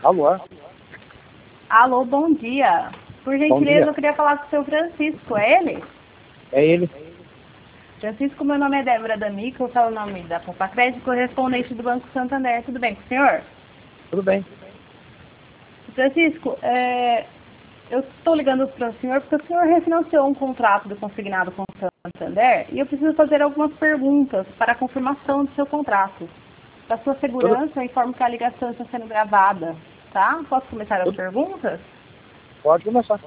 Alô? Alô, bom dia. Por gentileza, eu queria falar com o seu Francisco, é ele? É ele. Francisco, meu nome é Débora D'Amico, eu falo o nome da Poupa Crédito, correspondente do Banco Santander. Tudo bem com o senhor? Tudo bem. Francisco, eu estou ligando para o senhor porque o senhor refinanciou um contrato do consignado com o Santander e eu preciso fazer algumas perguntas para a confirmação do seu contrato. Para sua segurança, eu informo que a ligação está sendo gravada, tá? Posso começar as perguntas? Pode começar.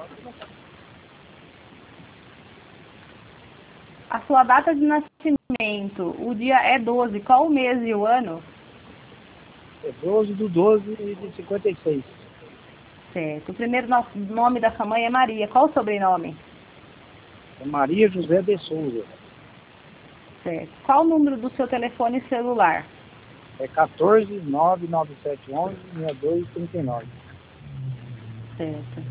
A sua data de nascimento, o dia é 12, qual o mês e o ano? É 12/12 de 56. Certo. O primeiro nome da sua mãe é Maria. Qual o sobrenome? É Maria José de Souza. Certo. Qual o número do seu telefone celular? É 14 99711 6239. Certo.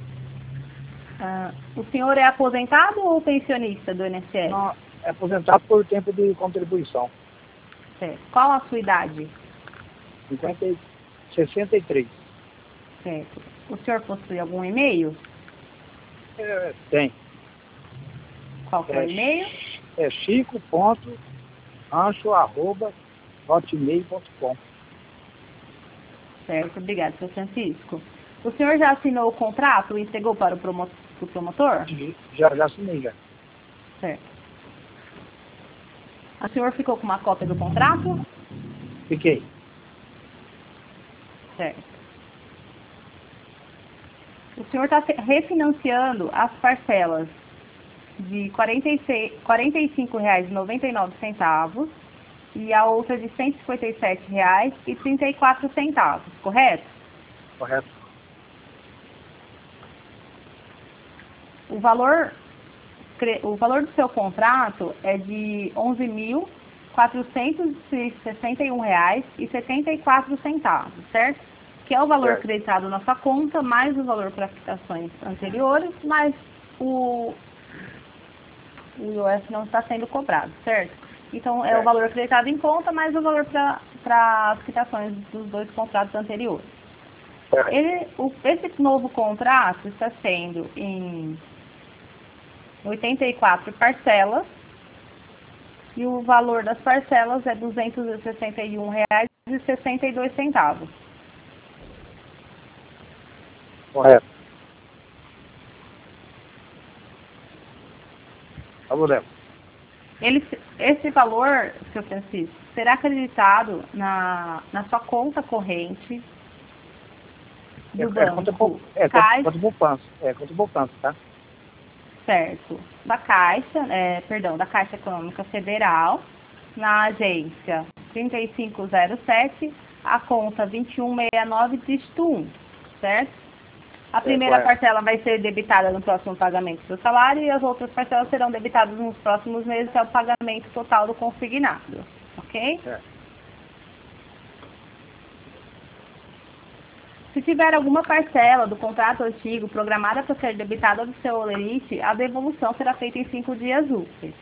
O senhor é aposentado ou pensionista do INSS? Não, é aposentado por tempo de contribuição. Certo. Qual a sua idade? 63. Certo. O senhor possui algum e-mail? Tem. Qual que é o e-mail? É chico.rancho@hotmail.com. Certo. Obrigado, seu Francisco. O senhor já assinou o contrato e entregou para o promotor? Já assinei já. Certo. O senhor ficou com uma cópia do contrato? Fiquei. Certo. O senhor está refinanciando as parcelas de R$ 45,99 e a outra de R$ 157,34, correto? Correto. O valor do seu contrato é de R$ 11.461,74, certo? Que é o valor creditado na sua conta, mais o valor para quitações anteriores, mais o IOF não está sendo cobrado, certo? Então, é o valor creditado em conta, mais o valor para as quitações dos dois contratos anteriores. Esse novo contrato está sendo em 84 parcelas e o valor das parcelas é R$ 261,62. Correto. Alô, Léo. Esse valor, seu Francisco, será acreditado na sua conta corrente do banco. Conta poupança. Conta poupança, tá? Certo. Da Caixa Econômica Federal, na agência 3507, a conta 2169, dígito 1, certo? A primeira parcela vai ser debitada no próximo pagamento do salário e as outras parcelas serão debitadas nos próximos meses até o pagamento total do consignado, ok? Se tiver alguma parcela do contrato antigo programada para ser debitada do seu holerite, a devolução será feita em 5 dias úteis.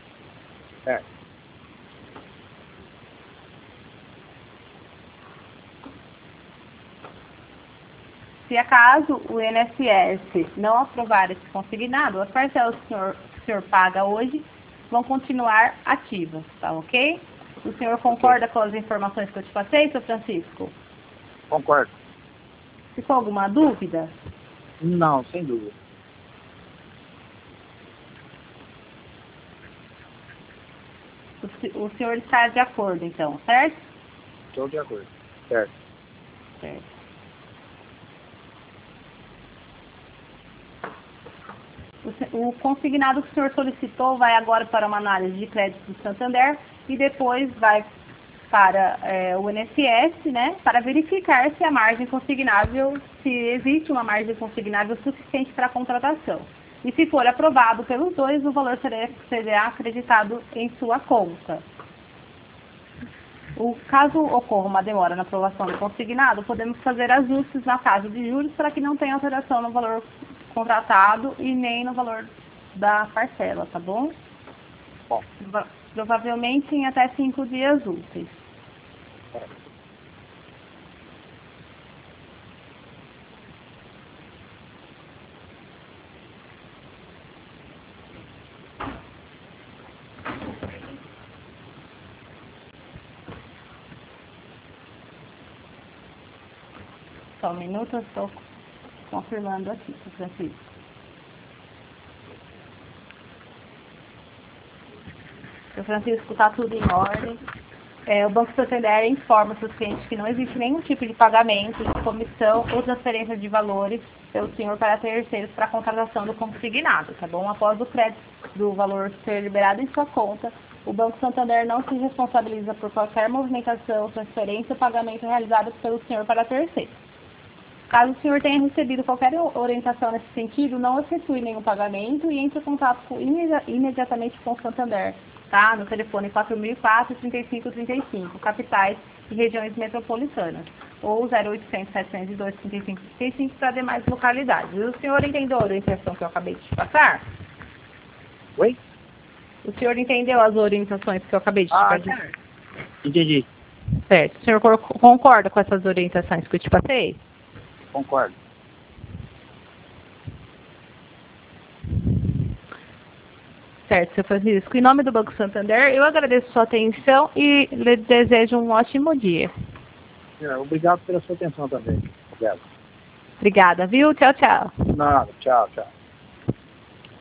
Se acaso o INSS não aprovar esse consignado, as parcelas que o senhor paga hoje vão continuar ativas, tá ok? O senhor concorda com as informações que eu te passei, seu Francisco? Concordo. Ficou alguma dúvida? Não, sem dúvida. O senhor está de acordo, então, certo? Estou de acordo. Certo. O consignado que o senhor solicitou vai agora para uma análise de crédito do Santander e depois vai para o INSS, né, para verificar se a margem consignável, se existe uma margem consignável suficiente para a contratação. E se for aprovado pelos dois, o valor será acreditado em sua conta. Caso ocorra uma demora na aprovação do consignado, podemos fazer ajustes na taxa de juros para que não tenha alteração no valor contratado e nem no valor da parcela, tá bom? Bom. Provavelmente em até 5 dias úteis. Só um minuto, eu estou confirmando aqui, seu Francisco. Seu Francisco, está tudo em ordem. O Banco Santander informa seus clientes que não existe nenhum tipo de pagamento, de comissão ou transferência de valores pelo senhor para terceiros para a contratação do consignado, tá bom? Após o crédito do valor ser liberado em sua conta, o Banco Santander não se responsabiliza por qualquer movimentação, transferência ou pagamento realizado pelo senhor para terceiros. Caso o senhor tenha recebido qualquer orientação nesse sentido, não efetue nenhum pagamento e entre em contato imediatamente com o Santander, tá? No telefone 4004-3535, capitais e regiões metropolitanas, ou 0800-702-3535 para demais localidades. O senhor entendeu a orientação que eu acabei de te passar? Oi? O senhor entendeu as orientações que eu acabei de te passar? Certo. Entendi. Certo. O senhor concorda com essas orientações que eu te passei? Concordo. Certo, seu Francisco. Em nome do Banco Santander, eu agradeço sua atenção e lhe desejo um ótimo dia. Obrigado pela sua atenção também. Obrigado. Obrigada, viu? Tchau, tchau. Nada. Tchau, tchau.